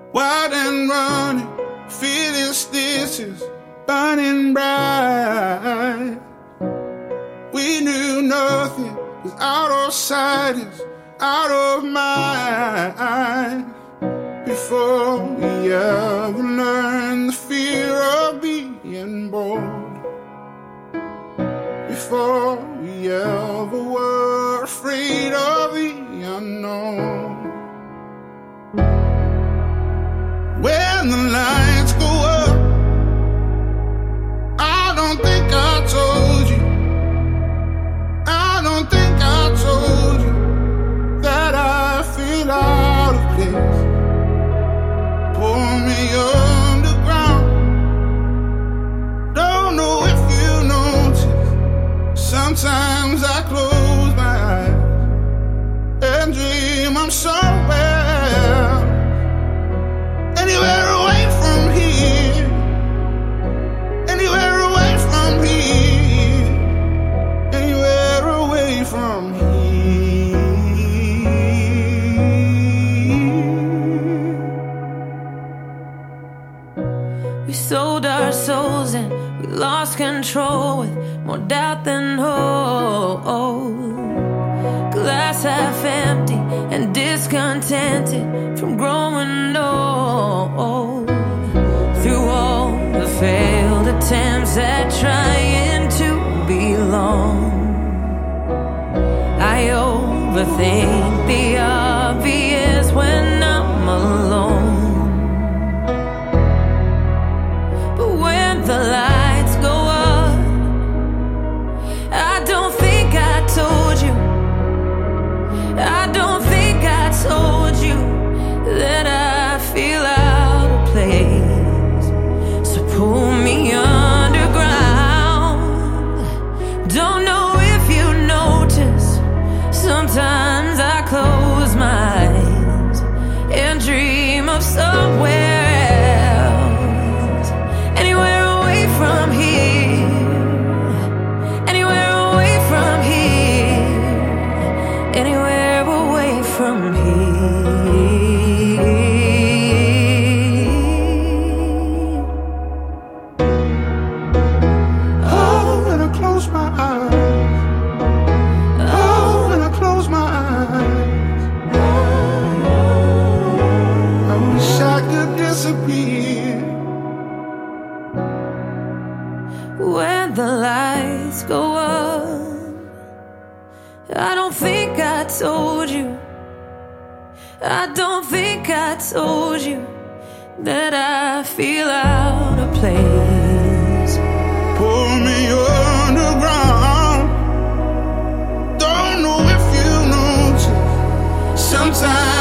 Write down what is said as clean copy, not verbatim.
Wild and running, feeling stitches, burning bright. We knew nothing was out of sight, is out of mind. Before we ever learned the fear of being bold, before we ever were afraid of the unknown. When the lights go up, I don't think I told you, I don't think I told you that I feel out of place. Pull me underground, don't know if you notice. Sometimes I close my eyes and dream I'm somewhere, anywhere away from here, anywhere away from here, anywhere away from here. We sold our souls and we lost control with more doubt than hope. Glass half empty and discontented from growing old. Through all the failed attempts at trying to belong, I overthink the obvious when I'm alone. But when the lights go up, I don't think I told you, I don't think I told you that I feel out of place. So pull me underground. Don't know if you notice, sometimes I close my eyes and dream of somewhere else, anywhere away from here, anywhere away from here, anywhere away from here. Oh, when I close my eyes, oh, when I close my eyes, I wish I could disappear. When the lights go up, I don't think I told you, I don't think I told you that I feel out of place. Pull me underground, don't know if you notice. Sometimes